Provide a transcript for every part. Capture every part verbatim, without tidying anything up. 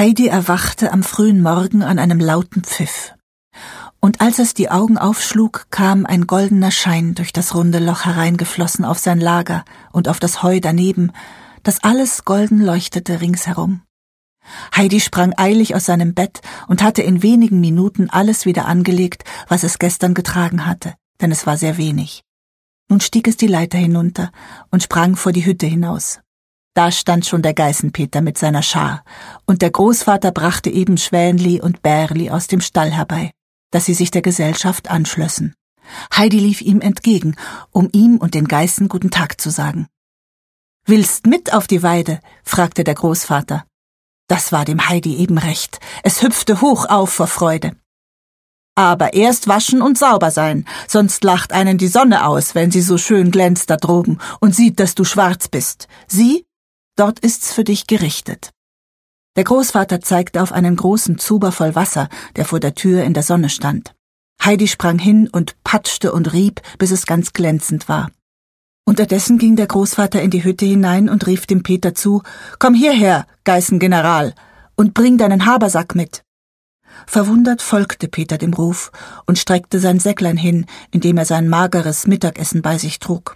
Heidi erwachte am frühen Morgen an einem lauten Pfiff. Und als es die Augen aufschlug, kam ein goldener Schein durch das runde Loch hereingeflossen auf sein Lager und auf das Heu daneben, das alles golden leuchtete ringsherum. Heidi sprang eilig aus seinem Bett und hatte in wenigen Minuten alles wieder angelegt, was es gestern getragen hatte, denn es war sehr wenig. Nun stieg es die Leiter hinunter und sprang vor die Hütte hinaus. Da stand schon der Geißenpeter mit seiner Schar, und der Großvater brachte eben Schwänli und Bärli aus dem Stall herbei, dass sie sich der Gesellschaft anschlössen. Heidi lief ihm entgegen, um ihm und den Geißen guten Tag zu sagen. »Willst mit auf die Weide?« fragte der Großvater. Das war dem Heidi eben recht, es hüpfte hoch auf vor Freude. »Aber erst waschen und sauber sein, sonst lacht einen die Sonne aus, wenn sie so schön glänzt da droben und sieht, dass du schwarz bist. Sieh, dort ist's für dich gerichtet.« Der Großvater zeigte auf einen großen Zuber voll Wasser, der vor der Tür in der Sonne stand. Heidi sprang hin und patschte und rieb, bis es ganz glänzend war. Unterdessen ging der Großvater in die Hütte hinein und rief dem Peter zu: »Komm hierher, Geißengeneral, und bring deinen Habersack mit.« Verwundert folgte Peter dem Ruf und streckte sein Säcklein hin, indem er sein mageres Mittagessen bei sich trug.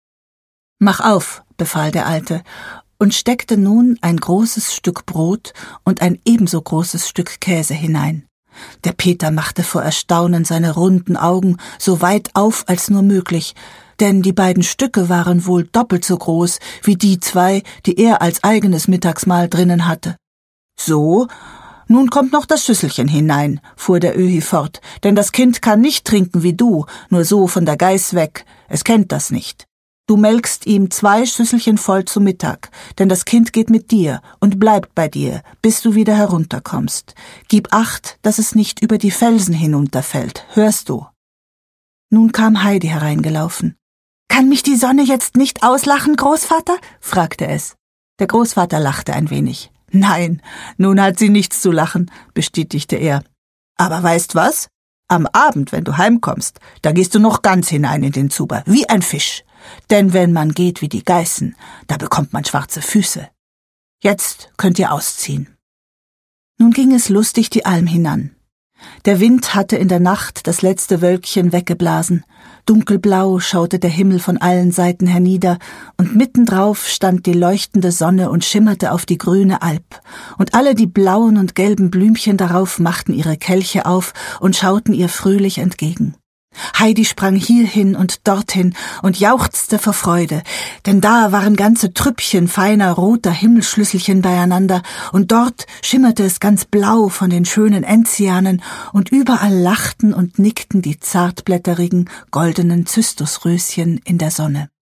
»Mach auf«, befahl der Alte, und steckte nun ein großes Stück Brot und ein ebenso großes Stück Käse hinein. Der Peter machte vor Erstaunen seine runden Augen so weit auf als nur möglich, denn die beiden Stücke waren wohl doppelt so groß wie die zwei, die er als eigenes Mittagsmahl drinnen hatte. »So, nun kommt noch das Schüsselchen hinein«, fuhr der Öhi fort, »denn das Kind kann nicht trinken wie du, nur so von der Geiß weg, es kennt das nicht. Du melkst ihm zwei Schüsselchen voll zu Mittag, denn das Kind geht mit dir und bleibt bei dir, bis du wieder herunterkommst. Gib Acht, dass es nicht über die Felsen hinunterfällt, hörst du?« Nun kam Heidi hereingelaufen. »Kann mich die Sonne jetzt nicht auslachen, Großvater?« fragte es. Der Großvater lachte ein wenig. »Nein, nun hat sie nichts zu lachen«, bestätigte er. »Aber weißt was? Am Abend, wenn du heimkommst, da gehst du noch ganz hinein in den Zuber, wie ein Fisch. Denn wenn man geht wie die Geißen, da bekommt man schwarze Füße. Jetzt könnt ihr ausziehen.« Nun ging es lustig die Alm hinan. Der Wind hatte in der Nacht das letzte Wölkchen weggeblasen. Dunkelblau schaute der Himmel von allen Seiten hernieder, und mittendrauf stand die leuchtende Sonne und schimmerte auf die grüne Alp, und alle die blauen und gelben Blümchen darauf machten ihre Kelche auf und schauten ihr fröhlich entgegen. Heidi sprang hierhin und dorthin und jauchzte vor Freude, denn da waren ganze Trüppchen feiner roter Himmelschlüsselchen beieinander, und dort schimmerte es ganz blau von den schönen Enzianen, und überall lachten und nickten die zartblätterigen, goldenen Zystusröschen in der Sonne.